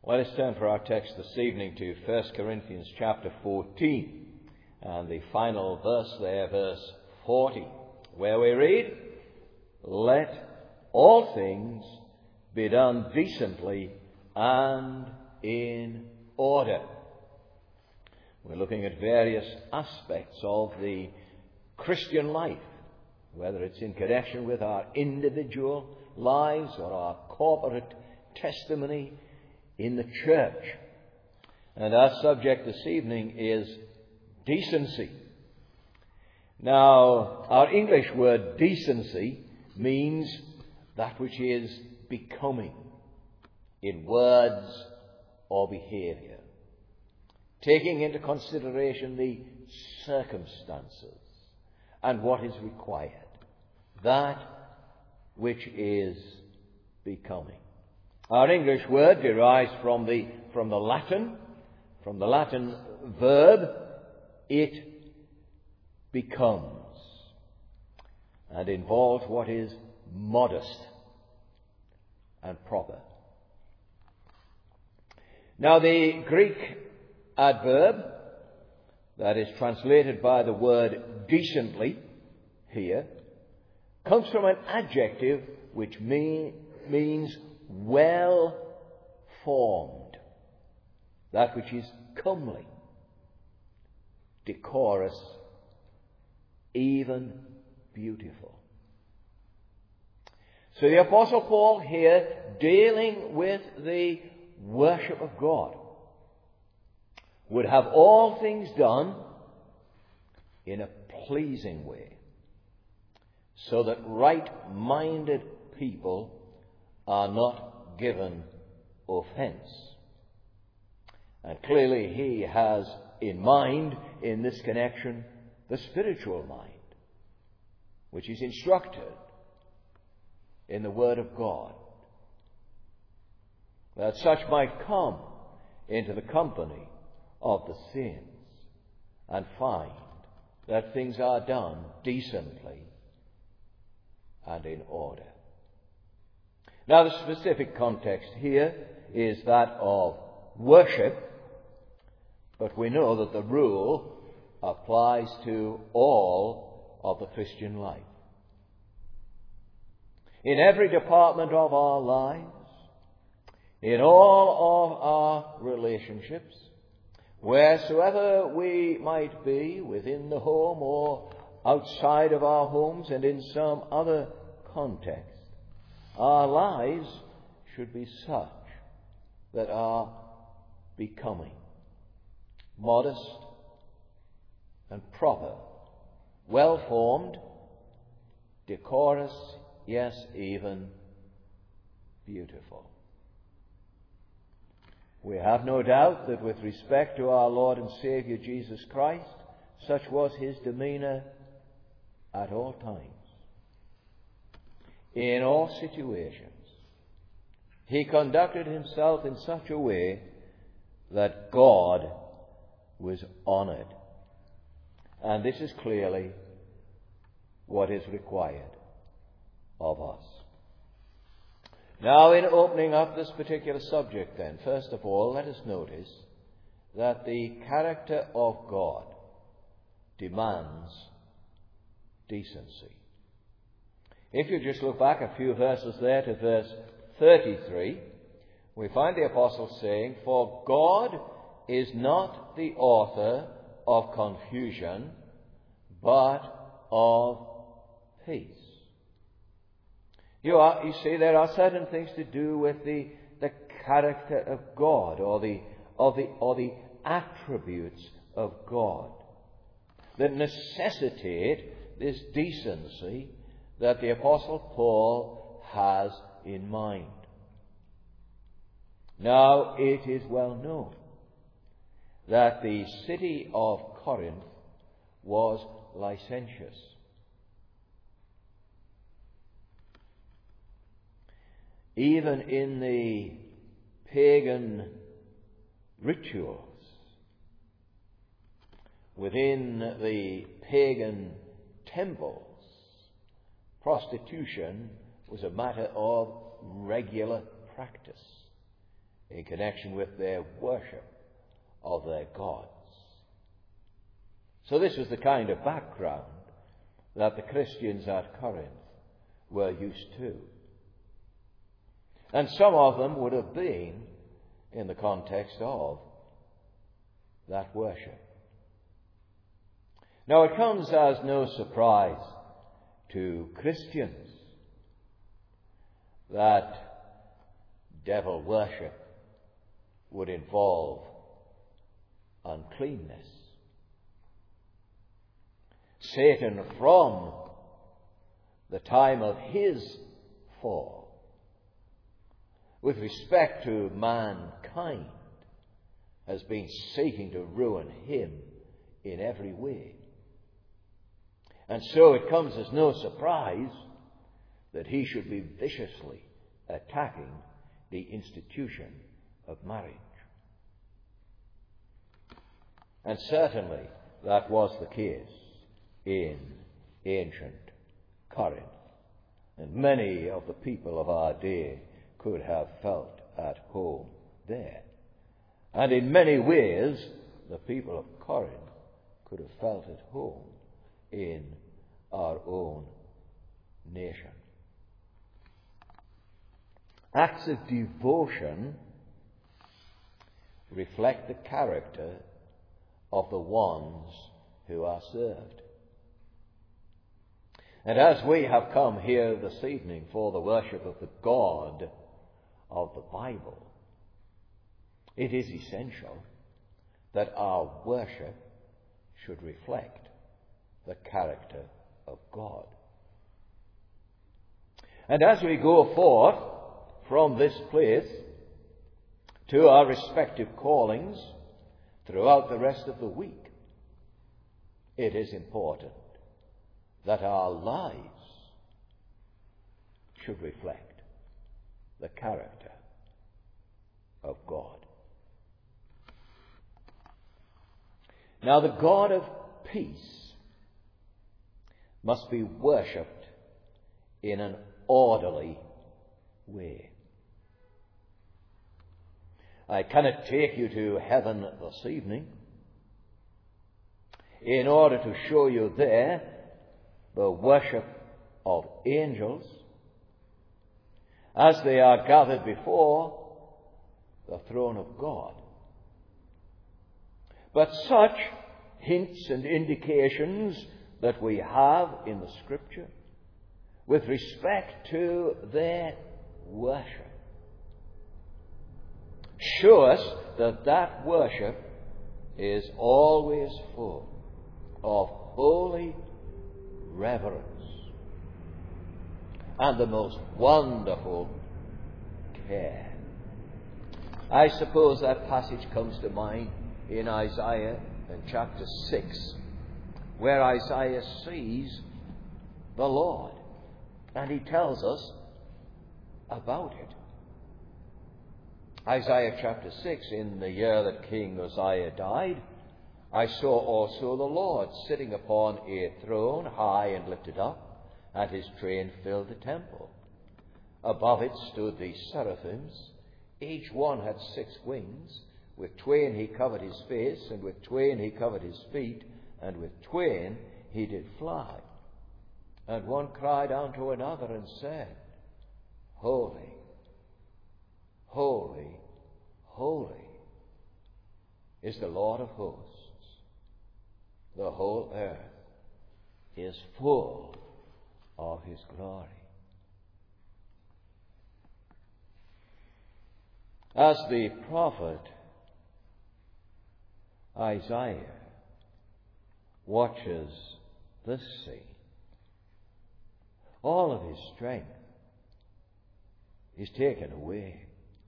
Let us turn for our text this evening to 1 Corinthians chapter 14 and the final verse there, verse 40, where we read, "Let all things be done decently and in order." We're looking at various aspects of the Christian life, whether it's in connection with our individual lives or our corporate testimony in the church. And our subject this evening is decency. Now, our English word decency means that which is becoming in words or behaviour, taking into consideration the circumstances and what is required, that which is becoming. Our English word derives from the Latin verb, it becomes, and involves what is modest and proper. Now, the Greek adverb that is translated by the word decently here comes from an adjective which means well formed, that which is comely, decorous, even beautiful. So the Apostle Paul here, dealing with the worship of God, would have all things done in a pleasing way, so that right-minded people are not given offence. And clearly he has in mind, in this connection, the spiritual mind, which is instructed in the Word of God, that such might come into the company of the saints and find that things are done decently and in order. Now, the specific context here is that of worship, but we know that the rule applies to all of the Christian life. In every department of our lives, in all of our relationships, wheresoever we might be, within the home or outside of our homes and in some other context, our lives should be such that are becoming, modest and proper, well-formed, decorous, yes, even beautiful. We have no doubt that with respect to our Lord and Saviour Jesus Christ, such was his demeanour at all times. In all situations, he conducted himself in such a way that God was honoured. And this is clearly what is required of us. Now, in opening up this particular subject then, first of all, let us notice that the character of God demands decency. If you just look back a few verses there to verse 33, we find the apostle saying, "For God is not the author of confusion, but of peace." You see, there are certain things to do with the character of God, or the attributes of God, that necessitate this decency that the Apostle Paul has in mind. Now, it is well known that the city of Corinth was licentious. Even in the pagan rituals, within the pagan temples, prostitution was a matter of regular practice in connection with their worship of their gods. So this was the kind of background that the Christians at Corinth were used to. And some of them would have been in the context of that worship. Now it comes as no surprise to Christians that devil worship would involve uncleanness. Satan, from the time of his fall, with respect to mankind, has been seeking to ruin him in every way. And so it comes as no surprise that he should be viciously attacking the institution of marriage. And certainly that was the case in ancient Corinth. And many of the people of our day could have felt at home there. And in many ways, the people of Corinth could have felt at home in our own nation. Acts of devotion reflect the character of the ones who are served. And as we have come here this evening for the worship of the God of the Bible, it is essential that our worship should reflect the character of God. And as we go forth from this place to our respective callings throughout the rest of the week, it is important that our lives should reflect the character of God. Now, the God of peace must be worshipped in an orderly way. I cannot take you to heaven this evening in order to show you there the worship of angels as they are gathered before the throne of God. But such hints and indications that we have in the Scripture with respect to their worship show us that that worship is always full of holy reverence and the most wonderful care. I suppose that passage comes to mind in Isaiah in chapter 6, where Isaiah sees the Lord, and he tells us about it. Isaiah chapter 6, in the year that King Uzziah died, I saw also the Lord sitting upon a throne high and lifted up, and his train filled the temple. Above it stood the seraphims. Each one had 6 wings. With twain he covered his face, and with twain he covered his feet, and with twain he did fly. And one cried unto another and said, Holy, holy, holy is the Lord of hosts. The whole earth is full of his glory. As the prophet Isaiah watches this scene, all of his strength is taken away.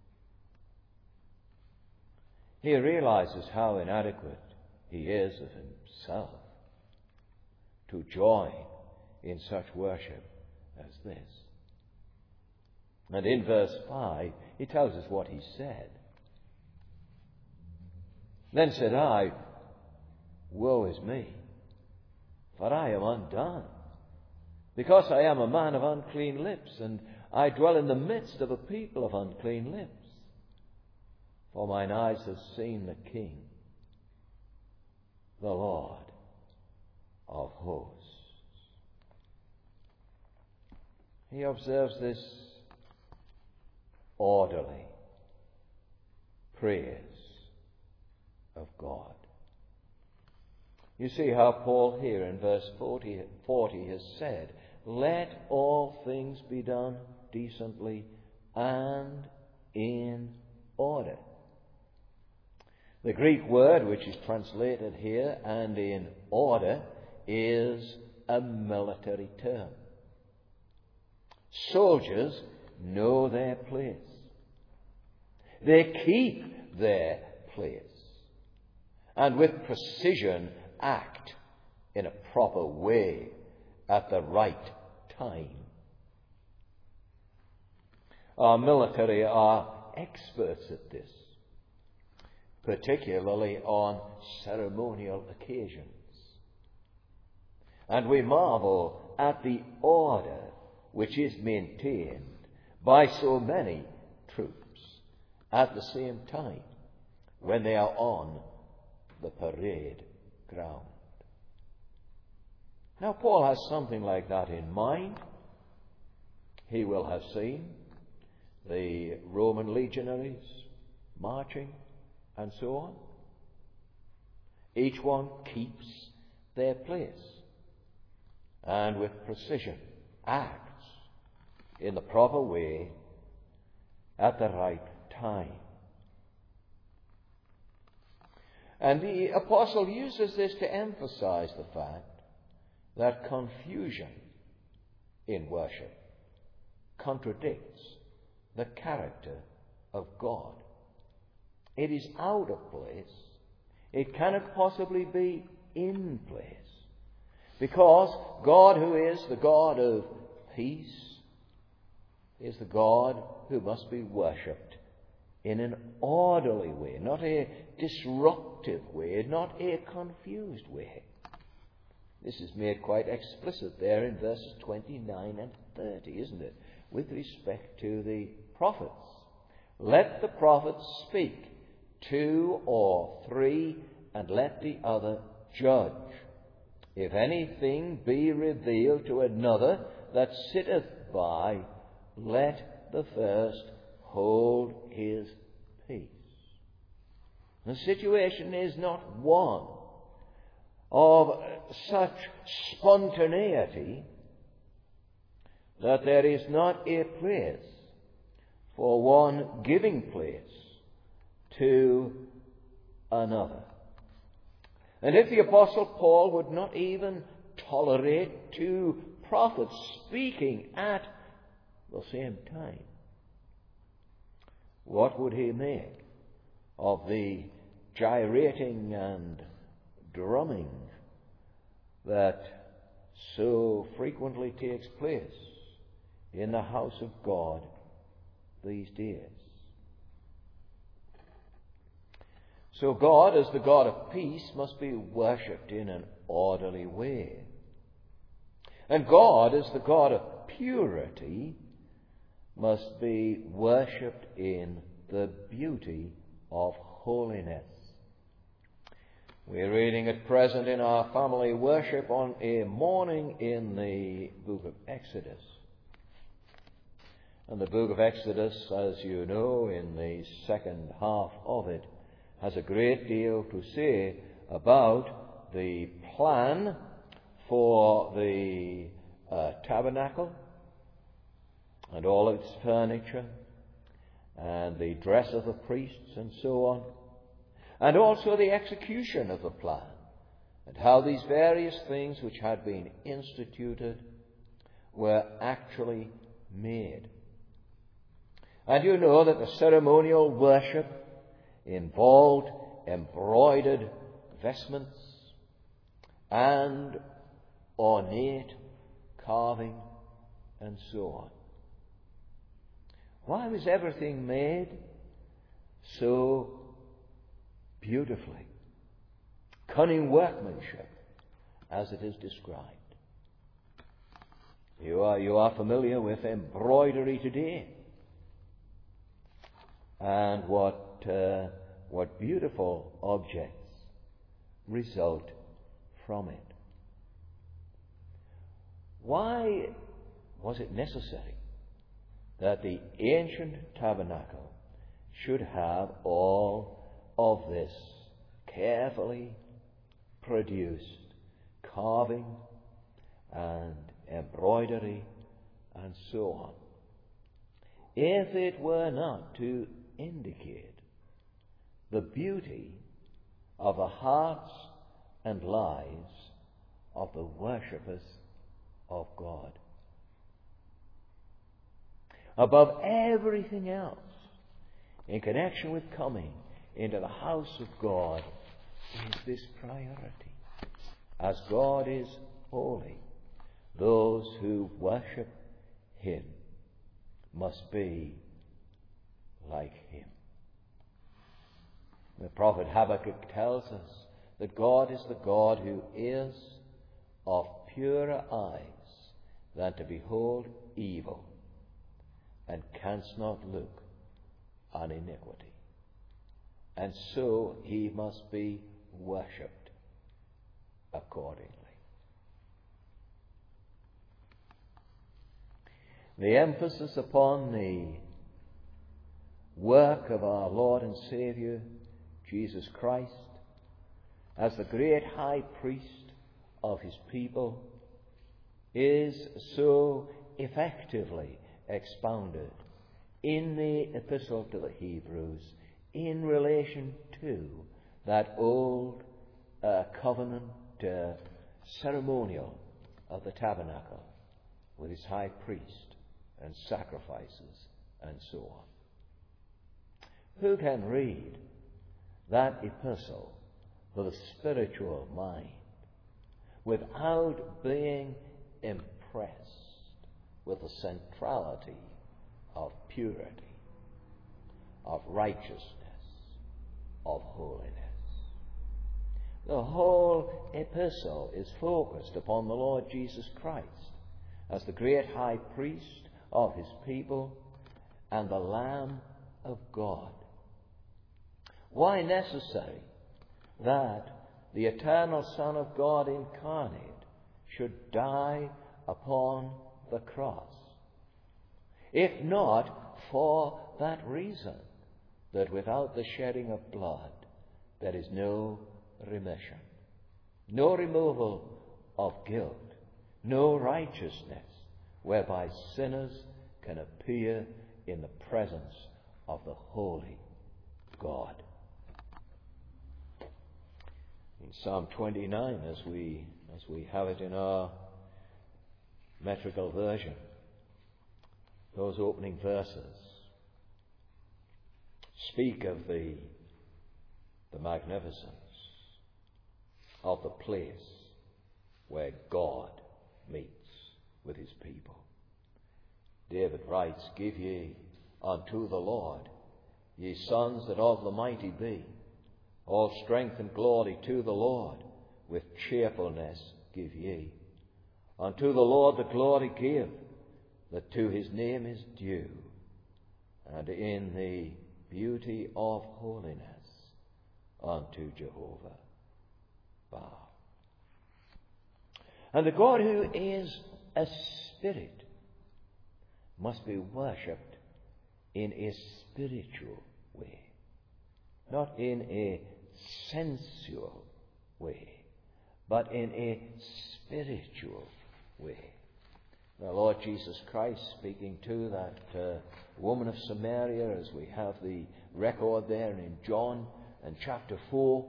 He realizes how inadequate he is of himself to join in such worship as this. And in verse 5, he tells us what he said. Then said I, Woe is me, for I am undone, because I am a man of unclean lips, and I dwell in the midst of a people of unclean lips. For mine eyes have seen the King, the Lord of hosts. He observes this orderly praise of God. You see how Paul here in verse 40 has said, let all things be done decently and in order. The Greek word which is translated here, and in order, is a military term. Soldiers know their place. They keep their place, and with precision act in a proper way at the right time. Our military are experts at this, particularly on ceremonial occasions. And we marvel at the order which is maintained by so many troops at the same time when they are on the parade ground. Now, Paul has something like that in mind. He will have seen the Roman legionaries marching and so on. Each one keeps their place and with precision acts in the proper way at the right time. And the apostle uses this to emphasize the fact that confusion in worship contradicts the character of God. It is out of place. It cannot possibly be in place. Because God, who is the God of peace, is the God who must be worshipped in an orderly way, not a disruptive way, not a confused way. This is made quite explicit there in verses 29 and 30, isn't it? With respect to the prophets. Let the prophets speak, 2 or 3, and let the other judge. If anything be revealed to another that sitteth by, let the first hold his peace. The situation is not one of such spontaneity that there is not a place for one giving place to another. And if the Apostle Paul would not even tolerate 2 prophets speaking at the same time, what would he make of the gyrating and drumming that so frequently takes place in the house of God these days? So God, as the God of peace, must be worshipped in an orderly way. And God, as the God of purity, must be worshipped in the beauty of holiness. We're reading at present in our family worship on a morning in the book of Exodus. And the book of Exodus, as you know, in the second half of it, has a great deal to say about the plan for the tabernacle and all its furniture and the dress of the priests and so on, and also the execution of the plan and how these various things which had been instituted were actually made. And you know that the ceremonial worship involved embroidered vestments and ornate carving and so on. Why was everything made so beautifully? Cunning workmanship, as it is described. You are familiar with embroidery today. And what what beautiful objects result from it. Why was it necessary that the ancient tabernacle should have all of this carefully produced carving and embroidery and so on, if it were not to indicate the beauty of the hearts and lives of the worshippers of God? Above everything else, in connection with coming into the house of God, is this priority. As God is holy, those who worship Him must be like Him. The prophet Habakkuk tells us that God is the God who is of purer eyes than to behold evil, and canst not look on iniquity. And so He must be worshipped accordingly. The emphasis upon the work of our Lord and Saviour, Jesus Christ, as the great high priest of His people, is so effectively expounded in the Epistle to the Hebrews in relation to that old covenant ceremonial of the tabernacle with its high priest and sacrifices and so on. Who can read that epistle with a spiritual mind without being impressed with the centrality of purity, of righteousness, of holiness? The whole epistle is focused upon the Lord Jesus Christ as the great high priest of His people and the Lamb of God. Why necessary that the eternal Son of God incarnate should die upon the cross? If not for that reason, that without the shedding of blood there is no remission, no removal of guilt, no righteousness whereby sinners can appear in the presence of the holy God. In Psalm 29, as we have it in our metrical version, those opening verses speak of the magnificence of the place where God meets with His people. David writes, "Give ye unto the Lord, ye sons that of the mighty be, all strength and glory to the Lord, with cheerfulness give ye. Unto the Lord the glory give, that to His name is due, and in the beauty of holiness unto Jehovah bow." And the God who is a spirit must be worshipped in a spiritual way, not in a sensual way, but in a spiritual way. The Lord Jesus Christ, speaking to that woman of Samaria, as we have the record there in John and chapter 4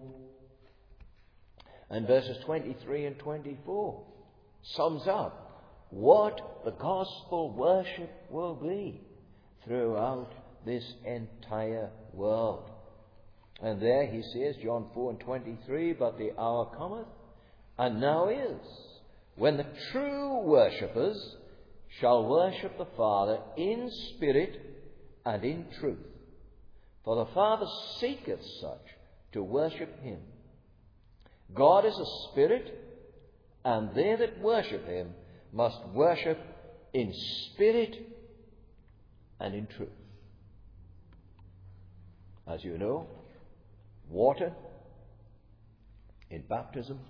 and verses 23 and 24, sums up what the gospel worship will be throughout this entire world. And there he says, John 4 and 23, "But the hour cometh, and now is, when the true worshippers shall worship the Father in spirit and in truth. For the Father seeketh such to worship Him. God is a spirit, and they that worship Him must worship in spirit and in truth." as you know, water in baptism,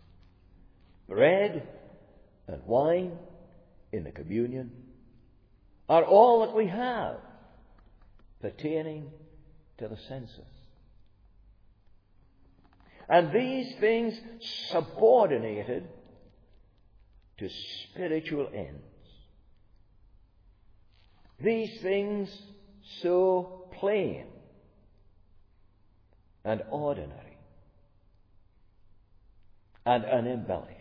bread and wine in the communion, are all that we have pertaining to the senses. And these things subordinated to spiritual ends. These things so plain and ordinary and unembellished.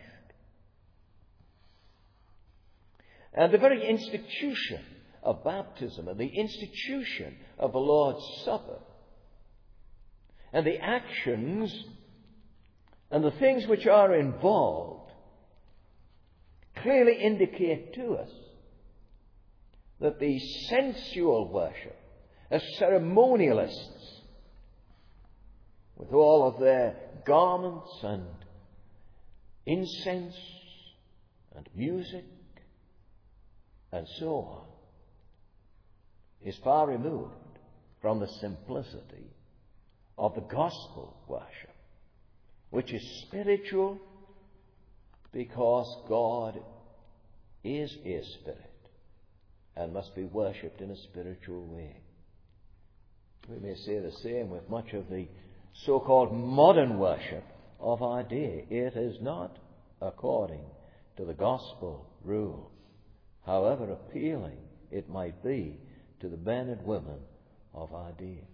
And the very institution of baptism and the institution of the Lord's Supper and the actions and the things which are involved clearly indicate to us that the sensual worship, as ceremonialists, with all of their garments and incense and music and so on, is far removed from the simplicity of the gospel worship, which is spiritual because God is a spirit and must be worshipped in a spiritual way. We may say the same with much of the so-called modern worship of our day. It is not according to the gospel rule, however appealing it might be to the men and women of our day.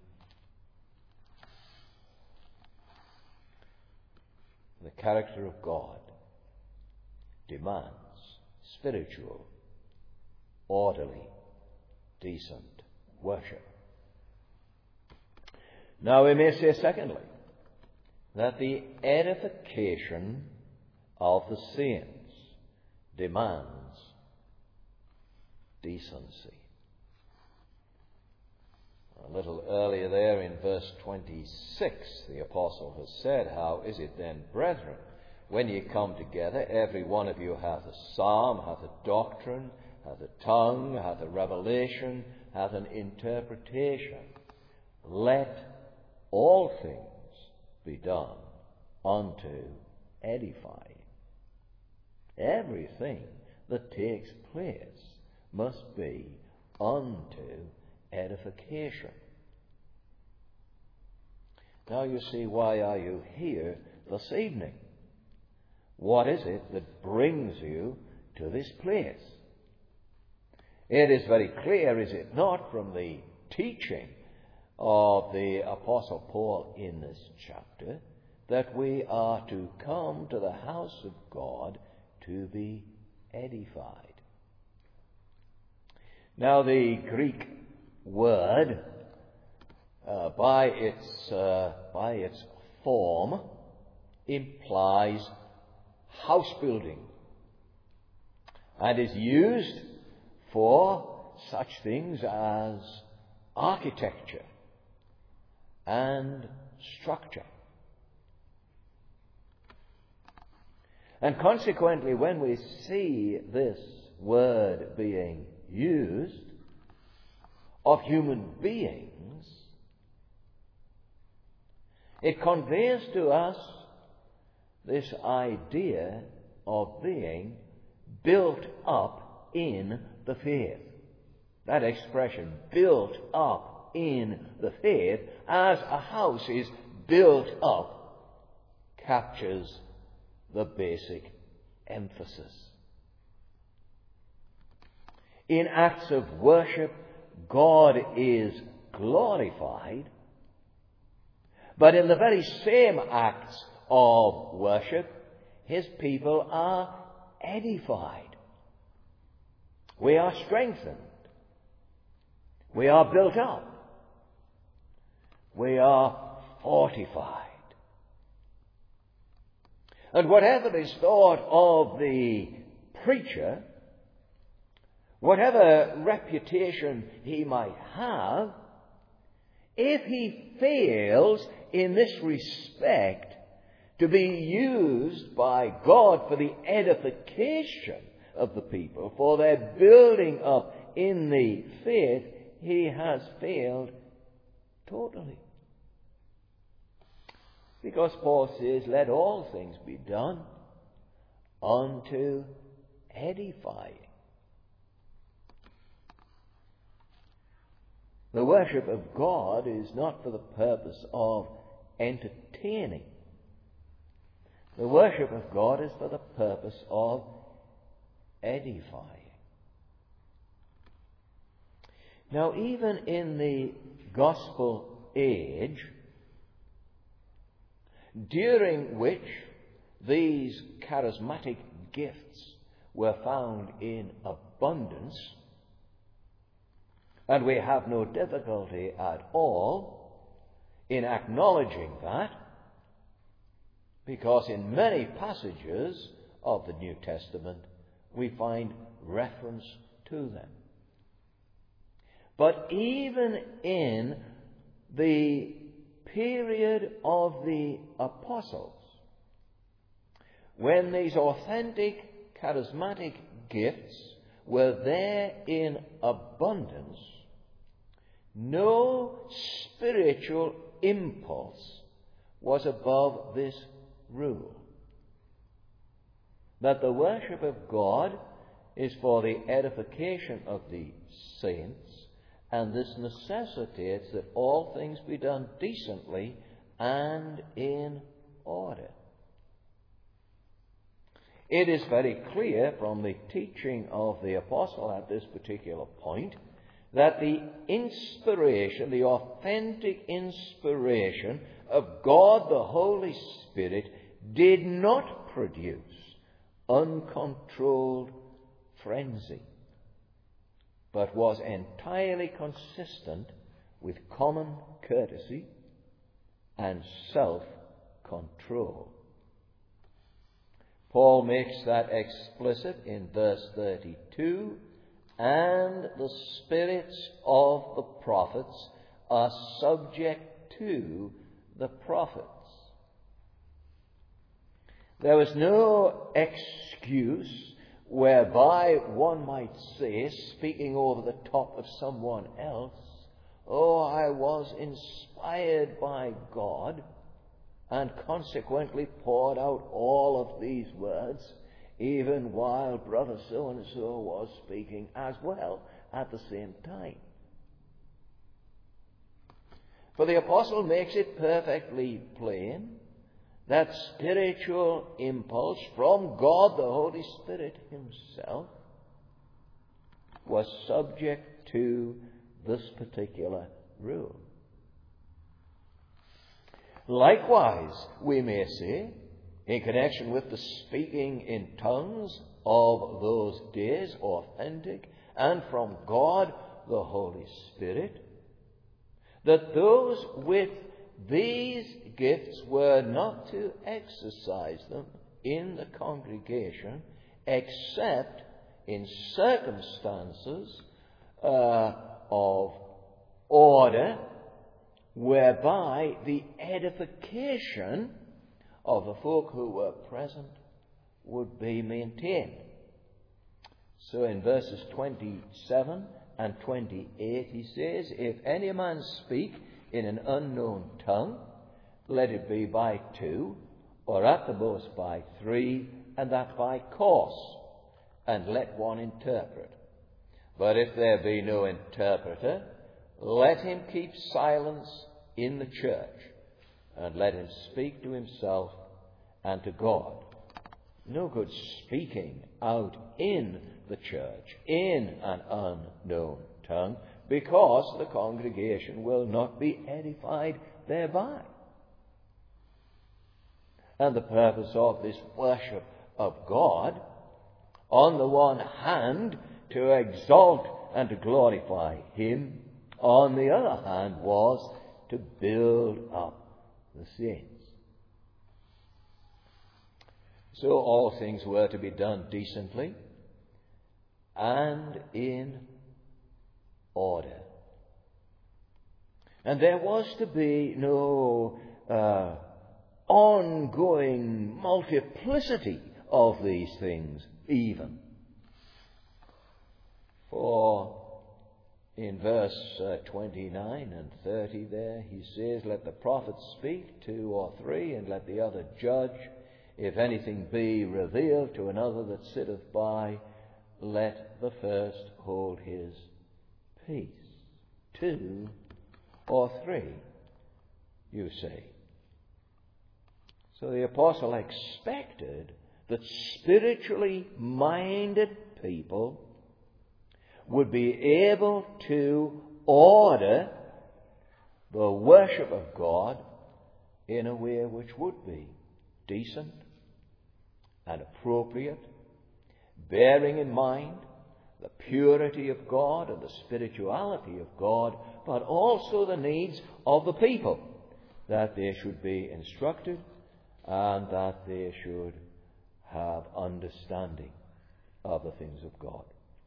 The character of God demands spiritual, orderly, decent worship. Now we may say, secondly, that the edification of the saints demands decency. A little earlier there in verse 26, the apostle has said, "How is it then, brethren, when ye come together, every one of you hath a psalm, hath a doctrine, hath a tongue, hath a revelation, hath an interpretation. Let all things be done unto edifying." Everything that takes place must be unto edification. Now you see, why are you here this evening? What is it that brings you to this place? It is very clear, is it not, from the teaching of the Apostle Paul in this chapter, that we are to come to the house of God to be edified. Now the Greek word, by its form, implies house building and is used for such things as architecture and structure. And consequently, when we see this word being used of human beings, it conveys to us this idea of being built up in the faith. That expression, built up in the faith, as a house is built up, captures the basic emphasis. In acts of worship, God is glorified, but in the very same acts of worship, His people are edified. We are strengthened. We are built up. We are fortified. And whatever is thought of the preacher, whatever reputation he might have, if he fails in this respect to be used by God for the edification of the people, for their building up in the faith, he has failed totally. Because Paul says, let all things be done unto edifying. The worship of God is not for the purpose of entertaining. The worship of God is for the purpose of edifying. Now, even in the gospel age, during which these charismatic gifts were found in abundance, and we have no difficulty at all in acknowledging that, because in many passages of the New Testament we find reference to them. But even in the period of the apostles, when these authentic charismatic gifts were there in abundance, no spiritual impulse was above this rule: that the worship of God is for the edification of the saints, and this necessitates that all things be done decently and in order. It is very clear from the teaching of the apostle at this particular point that the inspiration, the authentic inspiration of God the Holy Spirit, did not produce uncontrolled frenzy, but was entirely consistent with common courtesy and self-control. Paul makes that explicit in verse 32, and the spirits of the prophets are subject to the prophets. There was no excuse whereby one might say, speaking over the top of someone else, "Oh, I was inspired by God and consequently poured out all of these words, even while brother so-and-so was speaking as well at the same time." For the apostle makes it perfectly plain that spiritual impulse from God the Holy Spirit himself was subject to this particular rule. Likewise, we may say, in connection with the speaking in tongues of those days, authentic and from God the Holy Spirit, that those with these gifts were not to exercise them in the congregation except in circumstances of order, whereby the edification of the folk who were present would be maintained. So in verses 27 and 28 he says, "If any man speak in an unknown tongue, let it be by 2, or at the most by 3, and that by course, and let one interpret. But if there be no interpreter, let him keep silence in the church, and let him speak to himself and to God." No good speaking out in the church in an unknown tongue, because the congregation will not be edified thereby. And the purpose of this worship of God, on the one hand, to exalt and to glorify him, on the other hand, was to build up the saints. So all things were to be done decently and in order. And there was to be no ongoing multiplicity of these things even. For in verse 29 and 30 there, he says, "Let the prophets speak, 2 or 3, and let the other judge. If anything be revealed to another that sitteth by, let the first hold his peace." 2 or 3, you see. So the apostle expected that spiritually minded people would be able to order the worship of God in a way which would be decent and appropriate, bearing in mind the purity of God and the spirituality of God, but also the needs of the people, that they should be instructed and that they should have understanding of the things of God.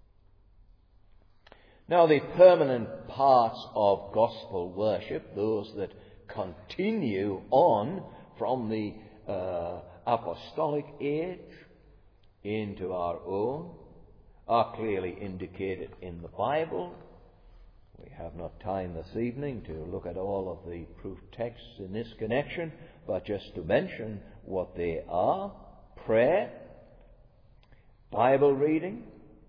Now, the permanent parts of gospel worship, those that continue on from the apostolic age into our own, are clearly indicated in the Bible. We have not time this evening to look at all of the proof texts in this connection, but just to mention what they are: prayer, Bible reading,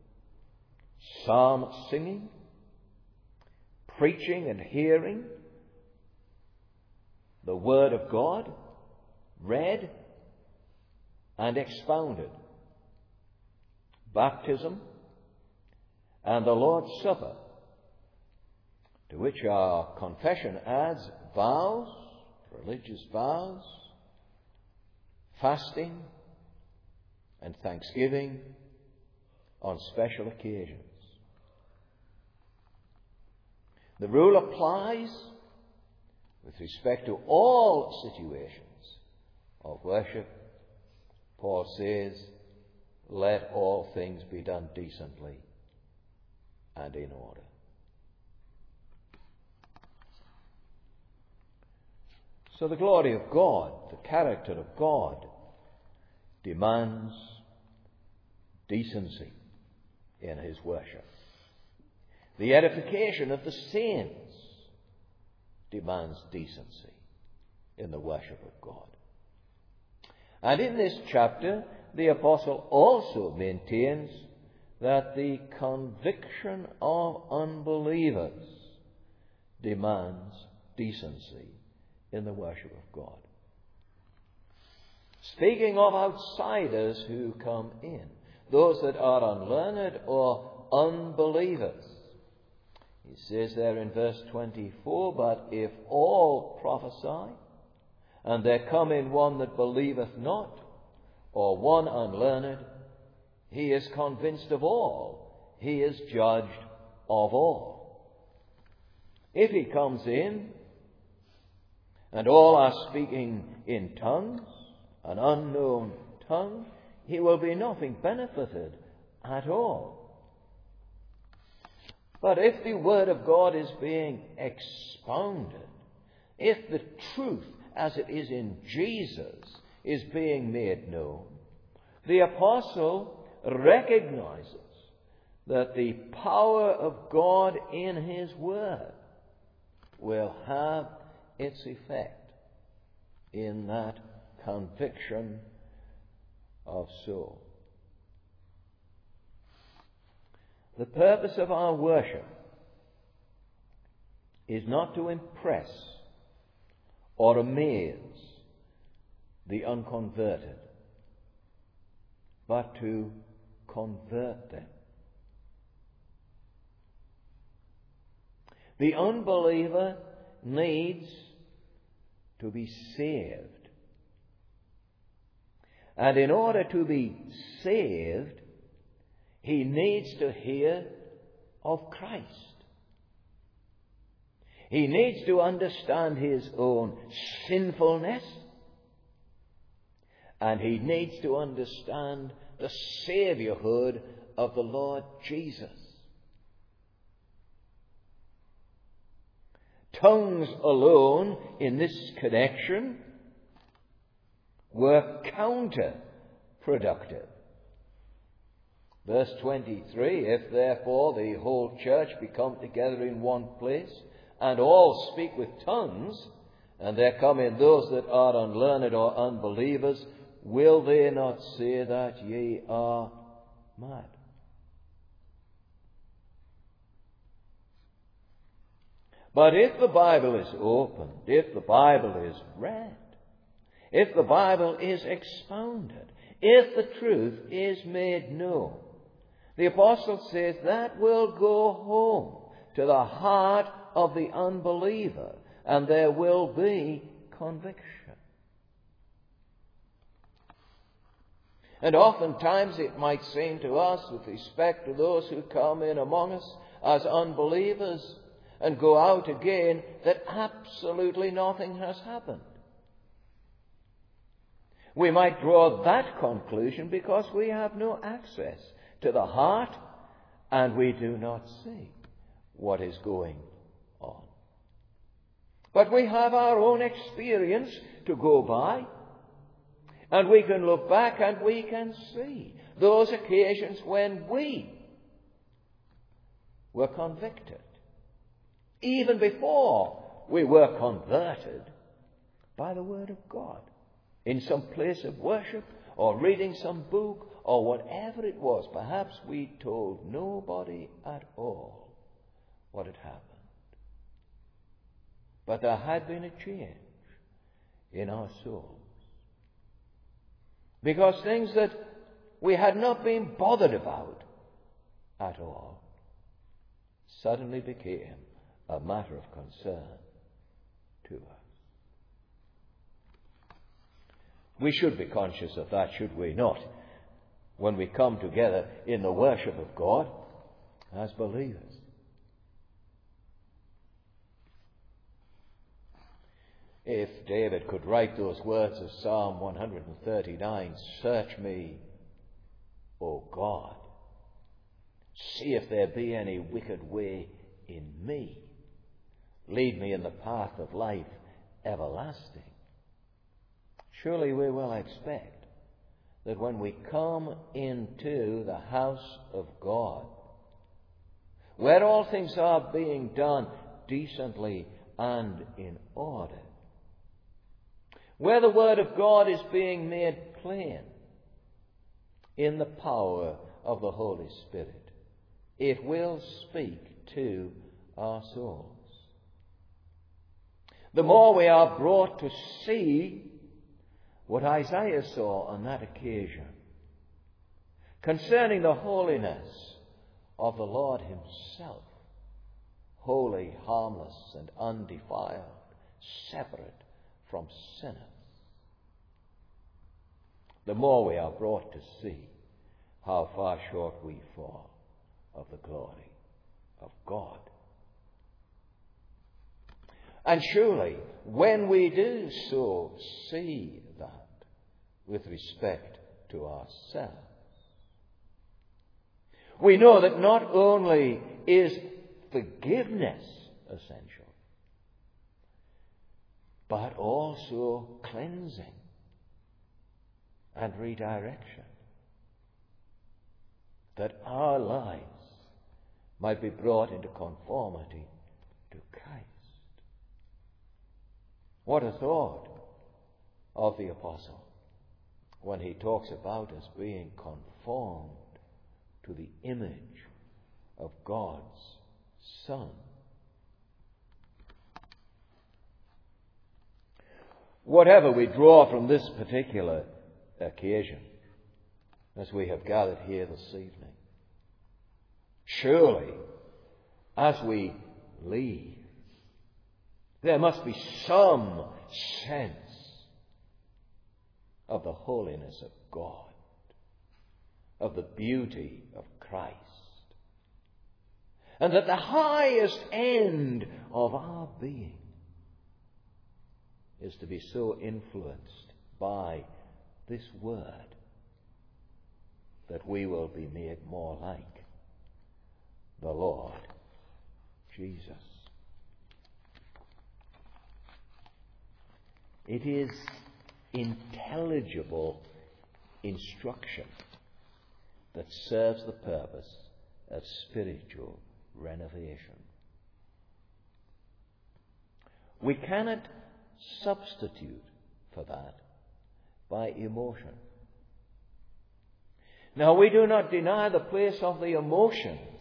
psalm singing, preaching and hearing the Word of God read and expounded, baptism, and the Lord's Supper, to which our confession adds vows, religious vows, fasting, and thanksgiving on special occasions. The rule applies with respect to all situations of worship. Paul says, "Let all things be done decently and in order." So the glory of God, the character of God, demands decency in his worship. The edification of the saints demands decency in the worship of God. And in this chapter, the apostle also maintains that the conviction of unbelievers demands decency in the worship of God. Speaking of outsiders who come in, those that are unlearned or unbelievers, he says there in verse 24, "But if all prophesy, and there come in one that believeth not, or one unlearned, he is convinced of all, he is judged of all." If he comes in, and all are speaking in tongues, an unknown tongue, he will be nothing benefited at all. But if the Word of God is being expounded, if the truth as it is in Jesus is being made known, the apostle recognizes that the power of God in his Word will have its effect in that conviction of soul. The purpose of our worship is not to impress or amaze the unconverted, but to convert them. The unbeliever needs to be saved. And in order to be saved, he needs to hear of Christ. He needs to understand his own sinfulness. And he needs to understand the saviourhood of the Lord Jesus. Tongues alone in this connection were counterproductive. Verse 23, if therefore the whole church be come together in one place, and all speak with tongues, and there come in those that are unlearned or unbelievers, will they not say that ye are mad? But if the Bible is opened, if the Bible is read, if the Bible is expounded, if the truth is made known, the apostle says that will go home to the heart of the unbeliever, and there will be conviction. And oftentimes it might seem to us, with respect to those who come in among us as unbelievers and go out again, that absolutely nothing has happened. We might draw that conclusion because we have no access to the heart and we do not see what is going on. But we have our own experience to go by, and we can look back and we can see those occasions when we were convicted, even before we were converted, by the Word of God, in some place of worship or reading some book or whatever it was. Perhaps we told nobody at all what had happened. But there had been a change in our souls. Because things that we had not been bothered about at all suddenly became a matter of concern to us. We should be conscious of that, should we not, when we come together in the worship of God as believers. If David could write those words of Psalm 139, "Search me, O God, see if there be any wicked way in me. Lead me in the path of life everlasting." Surely we will expect that when we come into the house of God, where all things are being done decently and in order, where the Word of God is being made plain in the power of the Holy Spirit, it will speak to our souls. The more we are brought to see what Isaiah saw on that occasion concerning the holiness of the Lord himself, holy, harmless, and undefiled, separate from sinners, the more we are brought to see how far short we fall of the glory of God. And surely, when we do so see that with respect to ourselves, we know that not only is forgiveness essential, but also cleansing and redirection, that our lives might be brought into conformity to Christ. What a thought of the apostle when he talks about us being conformed to the image of God's Son. Whatever we draw from this particular occasion, as we have gathered here this evening, surely, as we leave, there must be some sense of the holiness of God, of the beauty of Christ, and that the highest end of our being is to be so influenced by this word that we will be made more like the Lord Jesus. It is intelligible instruction that serves the purpose of spiritual renovation. We cannot substitute for that by emotion. Now, we do not deny the place of the emotions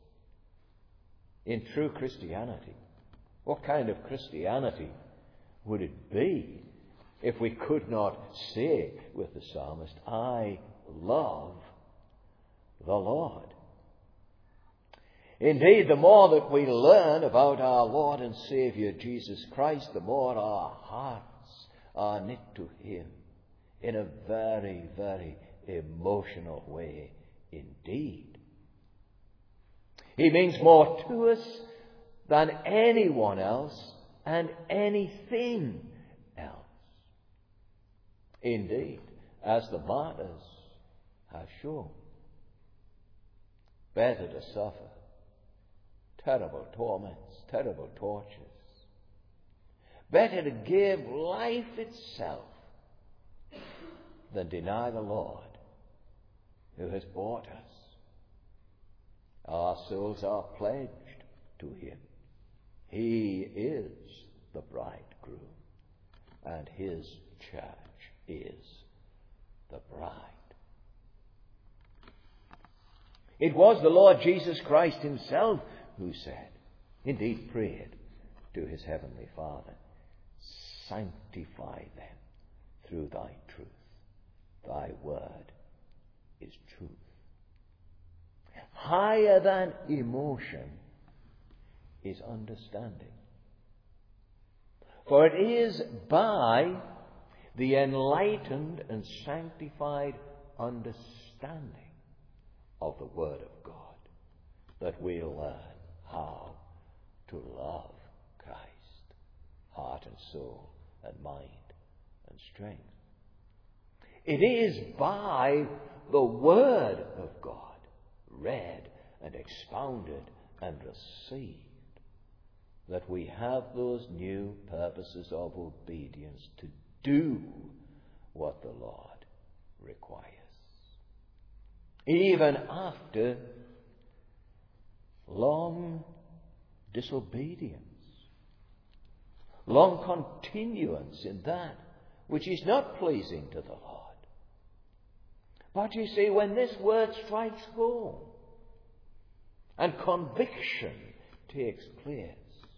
in true Christianity. What kind of Christianity would it be if we could not say with the psalmist, I love the Lord? Indeed, the more that we learn about our Lord and Saviour Jesus Christ, the more our hearts are knit to Him in a very, very emotional way indeed. He means more to us than anyone else and anything else. Indeed, as the martyrs have shown, better to suffer terrible torments, terrible tortures, better to give life itself than deny the Lord who has bought us. Our souls are pledged to Him. He is the bridegroom, and His church is the bride. It was the Lord Jesus Christ Himself who said, indeed prayed to His heavenly Father, sanctify them through Thy truth. Thy word is truth. Higher than emotion is understanding. For it is by the enlightened and sanctified understanding of the Word of God that we learn how to love Christ, heart and soul and mind and strength. It is by the Word of God, read and expounded and received, that we have those new purposes of obedience to do what the Lord requires. Even after long disobedience, long continuance in that which is not pleasing to the Lord. But you see, when this word strikes home and conviction takes place,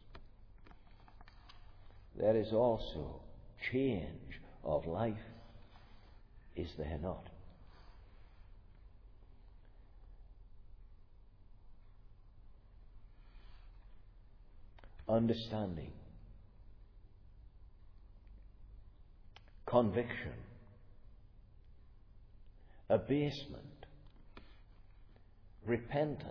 there is also change of life, is there not? Understanding, conviction, abasement, repentance,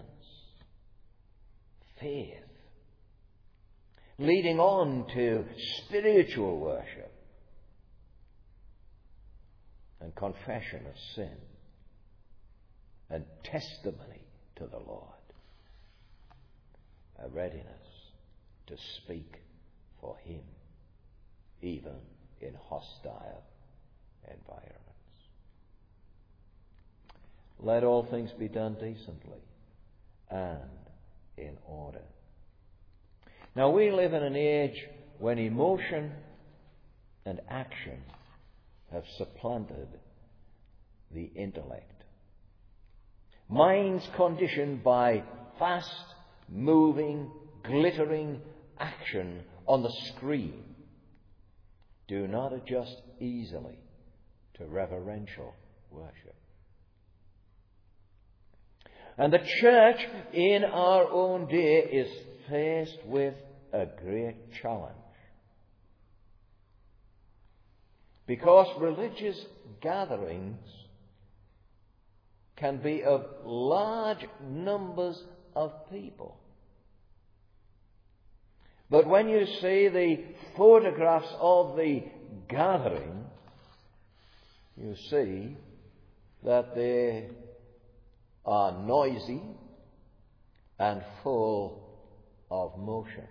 faith, leading on to spiritual worship and confession of sin and testimony to the Lord, a readiness to speak for Him even in hostile environments. Let all things be done decently and in order. Now, we live in an age when emotion and action have supplanted the intellect. Minds conditioned by fast-moving, glittering action on the screen do not adjust easily to reverential worship. And the church in our own day is faced with a great challenge. Because religious gatherings can be of large numbers of people. But when you see the photographs of the gathering, you see that they are noisy and full of motion.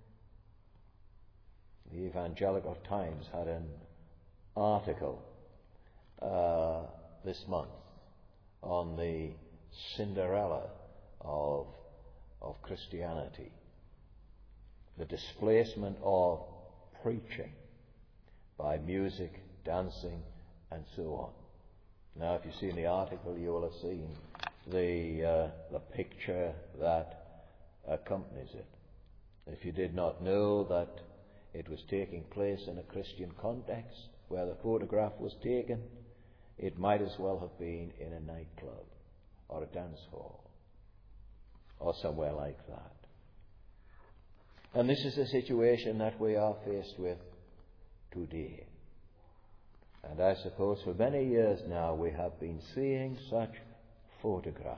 The Evangelical Times had an article this month on the Cinderella of Christianity. The displacement of preaching by music, dancing, and so on. Now, if you've seen the article, you will have seen the picture that accompanies it. If you did not know that it was taking place in a Christian context where the photograph was taken, it might as well have been in a nightclub or a dance hall or somewhere like that. And this is the situation that we are faced with today. And I suppose for many years now we have been seeing such photographs.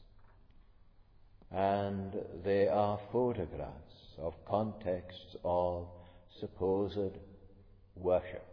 And they are photographs of contexts of supposed worship.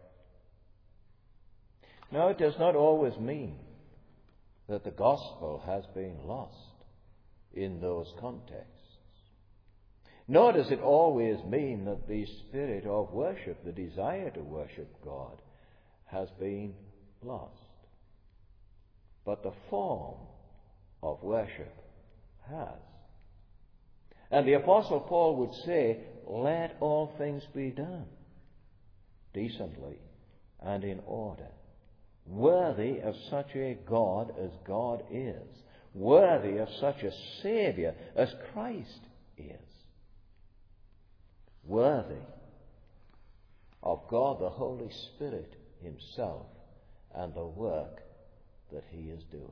Now, it does not always mean that the gospel has been lost in those contexts. Nor does it always mean that the spirit of worship, the desire to worship God, has been lost. But the form of worship has. And the Apostle Paul would say, let all things be done decently and in order, worthy of such a God as God is, worthy of such a Saviour as Christ is, worthy of God the Holy Spirit himself and the work that he is doing.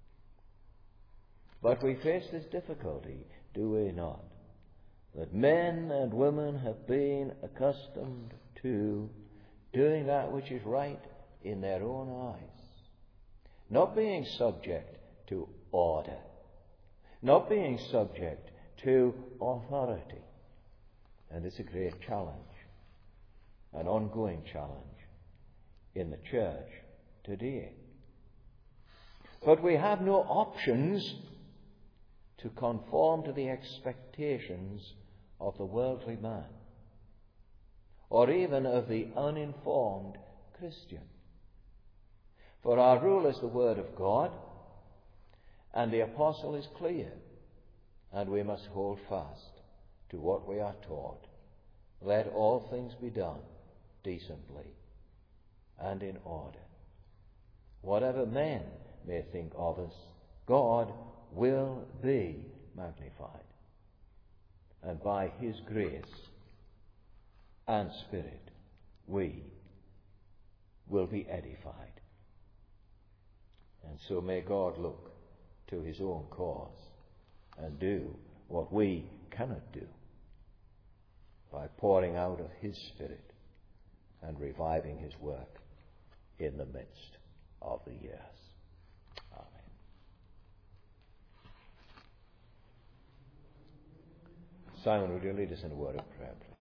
But we face this difficulty, do we not? That men and women have been accustomed to doing that which is right in their own eyes, not being subject to order, not being subject to authority. And it's a great challenge, an ongoing challenge in the church today. But we have no options to conform to the expectations of the worldly man, or even of the uninformed Christian. For our rule is the Word of God, and the Apostle is clear, and we must hold fast to what we are taught. Let all things be done decently and in order. Whatever men may think of us, God will be magnified. And by his grace and Spirit, we will be edified. And so may God look to his own cause and do what we cannot do by pouring out of his Spirit and reviving his work in the midst of the years. Amen. Simon, would you lead us in a word of prayer, please?